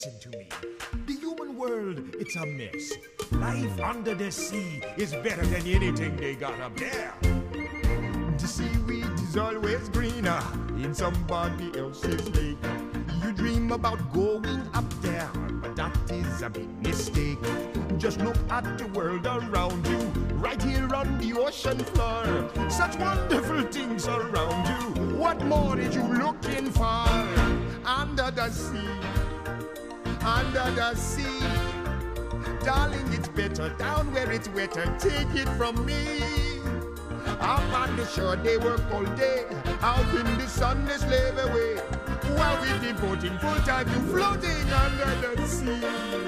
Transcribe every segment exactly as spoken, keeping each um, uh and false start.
Listen to me. The human world, it's a mess. Life under the sea is better than anything they got up there. The seaweed is always greener in somebody else's lake. You dream about going up there, but that is a big mistake. Just look at the world around you, right here on the ocean floor. Such wonderful things around you. What more are you looking for? Under the sea, under the sea. Darling, it's better down where it's wetter. Take it from me. Up on the shore they work all day, out in the sun they slave away, while we're devoting full time to floating under the sea.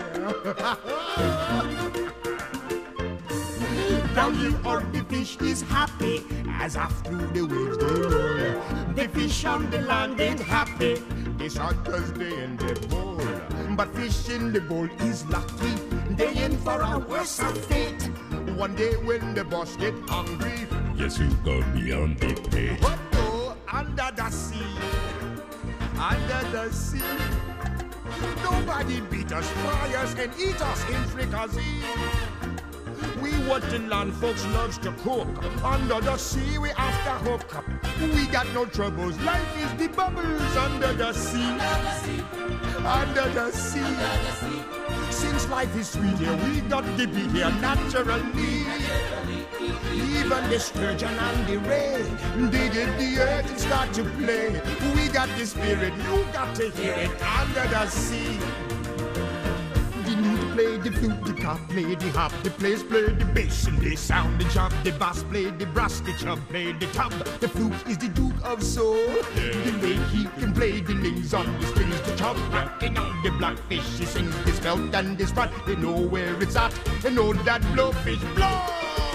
Down here on the fish is happy, as off through the waves they roll. The fish on the land ain't happy, they shot cause they in the bowl. But fish in the bowl is lucky, they in for a worse fate. One day when the boss get hungry, yes, you go beyond the pay. But no, under the sea, under the sea, nobody beat us, fry us, and eat us in fricassee. We what the land folks loves to cook. Under the sea, we after hook up. We got no troubles. Life is the bubbles under the sea. Under the sea. Under the sea. Since life is sweet here, we got to be here naturally. Even the sturgeon and the ray, they get the earth and start to play. We got the spirit, you got to hear it under the sea. The lute play the flute, the cop play the hop, the players play the bass and they sound the job. The bass play the brass, the chub play the tub. The flute is the duke of soul. The way he can play the lings on the strings, the chub rocking on the blackfish. He sings this belt and this front. They know where it's at. They know that blowfish blow.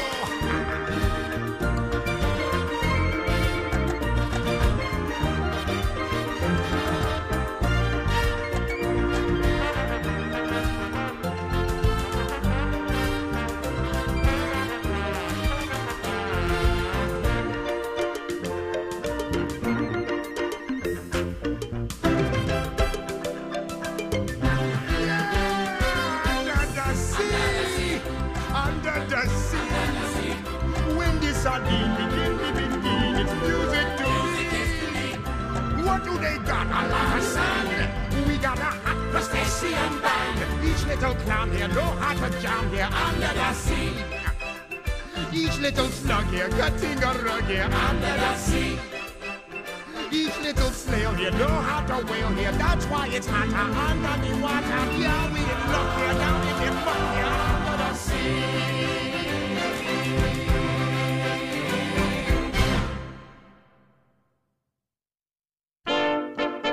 Sardine begin to begin, it's music to me. What do they got? A lot of sand. We got a hot crustacean band. Each little clown here know how to jam here under the sea. Each little slug here cutting a rug here under the sea. Each little snail here know how to whale here. That's why it's hotter under the water.